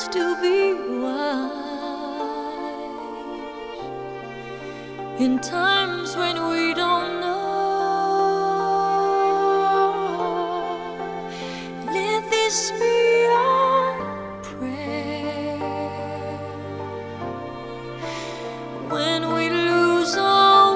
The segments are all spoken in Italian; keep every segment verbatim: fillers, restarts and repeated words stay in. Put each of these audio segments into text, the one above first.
to be wise in times when we don't know. Let this be our prayer when we lose our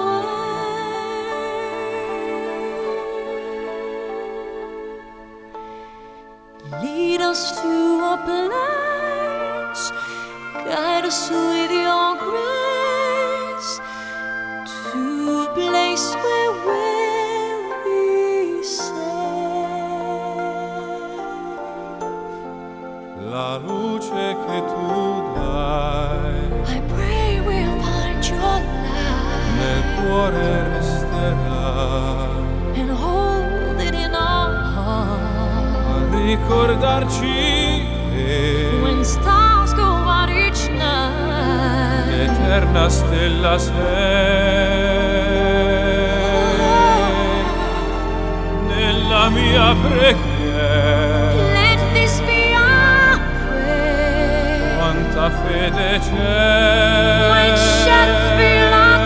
way. Lead us to a place, guide us with your grace, to a place where we'll be safe. La luce che tu dai I pray we'll find your nel light cuore resterà, and hold it in our heart. a ricordarci che When stars go out each night, l'eterna stella sei nella mia preghiera. let this be our prayer. Quanta fede c'è, When shadows fill our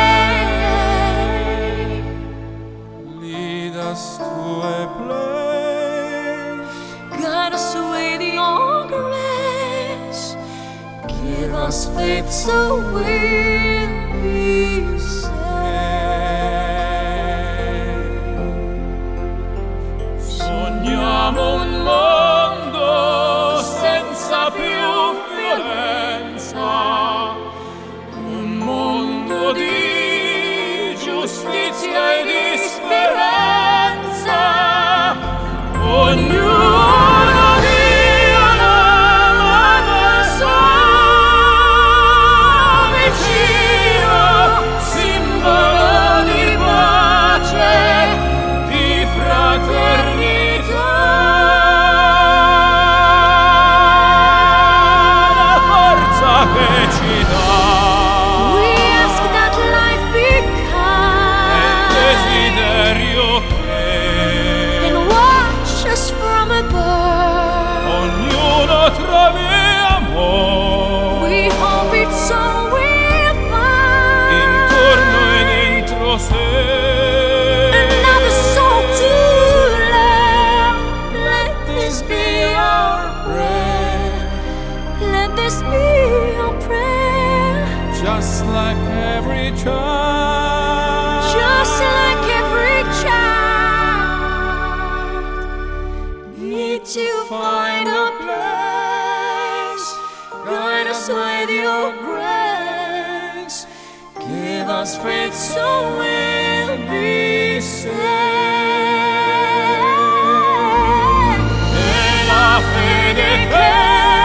day, lead us to a place, guide us with your grace. Give us faith so we'll be safe. sogniamo un mondo senza più violenza, un mondo di giustizia e di speranza. Ognuno dia la mano al suo vicino, simbolo di pace, di fraternità. La forza che ci dà We ask that life be è kind desiderio che and watch us from above. ognuno trovi amore We hope it's all we'll find. intorno e dentro sé. Another soul to love. Let this be our prayer. Let this be our prayer. Just like every child, Just like every child, need to find a place. Guide us with your grace. Give us faith so we'll be safe. e la fede che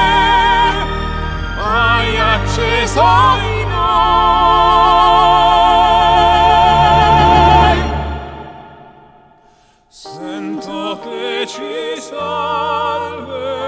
hai acceso in noi, sento che ci salverà.